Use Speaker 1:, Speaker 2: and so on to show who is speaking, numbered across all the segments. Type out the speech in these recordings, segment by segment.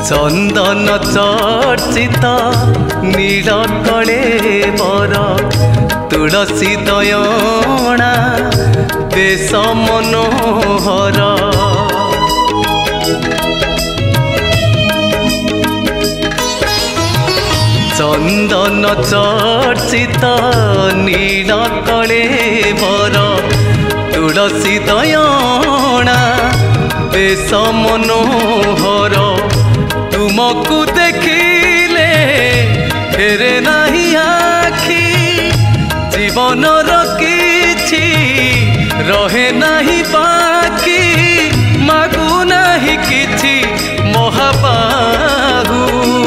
Speaker 1: चंदन चर्चित नीलकले बर तुलसी दयणा बेश मनोहर चंदन चर्चित नीलकले बर तुलसी दयणा बेश मनोहर तुमको देखिले फेरे नाही आखि जीवन किछि रहे नाही बाकी मागु नाही किछि महाबाहु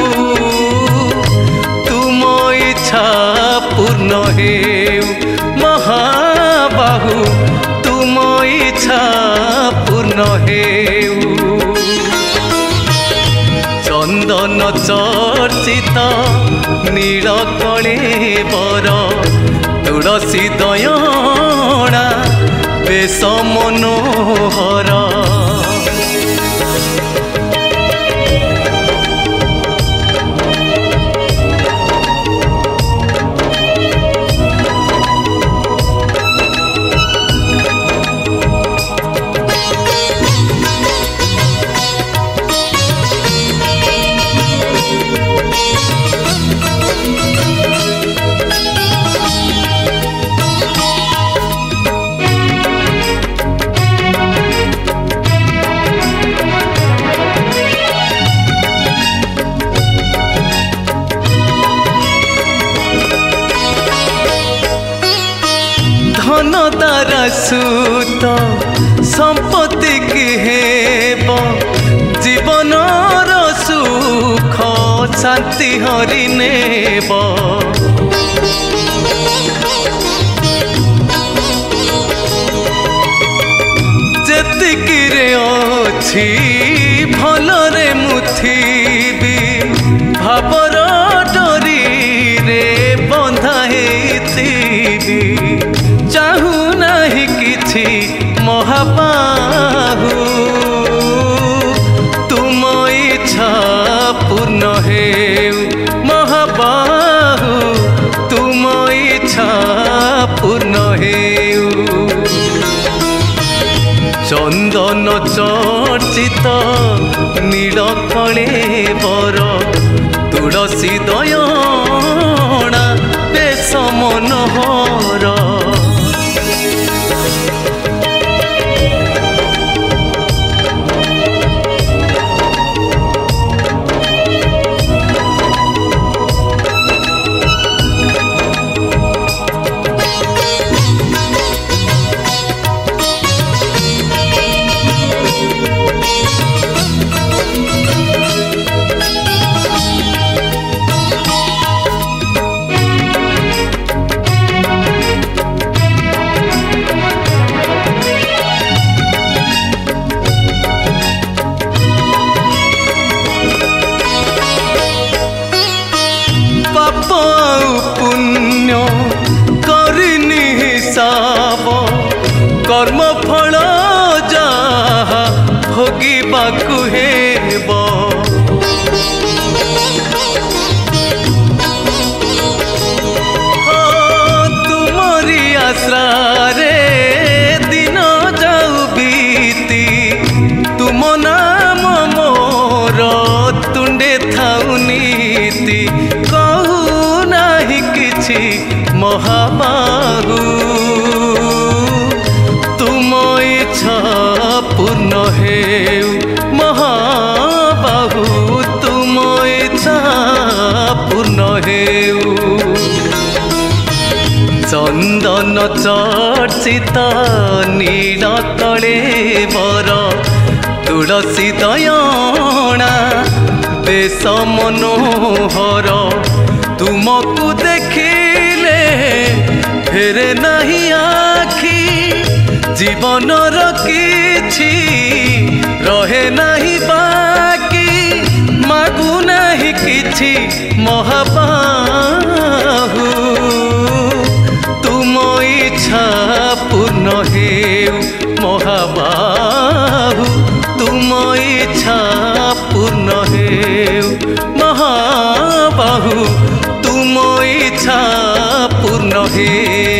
Speaker 1: तुम इच्छा पूर्ण हेउ महाबाहु तुम इच्छा पूर्ण हेउ चंदन चर्चित नीलकले बर तुलसी दयणा बेश मनोहर धन तारा सुत संपत्ति की हेब जीवन सुख शांति हरि नेब जेतिकिरे अछि भलरे मुथिबी भावर डोरी रे बंधा हेतिबी चाहू नहीं किछि महाबाहु तुम इच्छा पूर्ण हेउ महाबाहु तुम इच्छा पूर्ण हेउ चंदन चर्चित नीलकले बर तुलसी दयणा बेश मनोहर पुण्य करिनी हिसाब कर्म फल जहा भोगिबाकु हेब तुमरी आश्रारे दिन जाऊ बीती तुम नाम मोर तुंडे थाउ नीति महाबाहु तुम इच्छा पूर्ण हेउ महाबाहु तुम इच्छा पूर्ण हेउ चंदन चर्चित नीलकले बर तुलसी दयणा बेश मनोहर तुमको देखिले फेरे नहीं आखि जीवन किछि रहे नहीं बाकी मागु नहीं किछि महाबाहु तुम इच्छा पूर्ण हेउ महाबाहु तुम इच्छा पूर्ण हे। हेउ महाबाहु तुम इच्छा पूर्ण हे।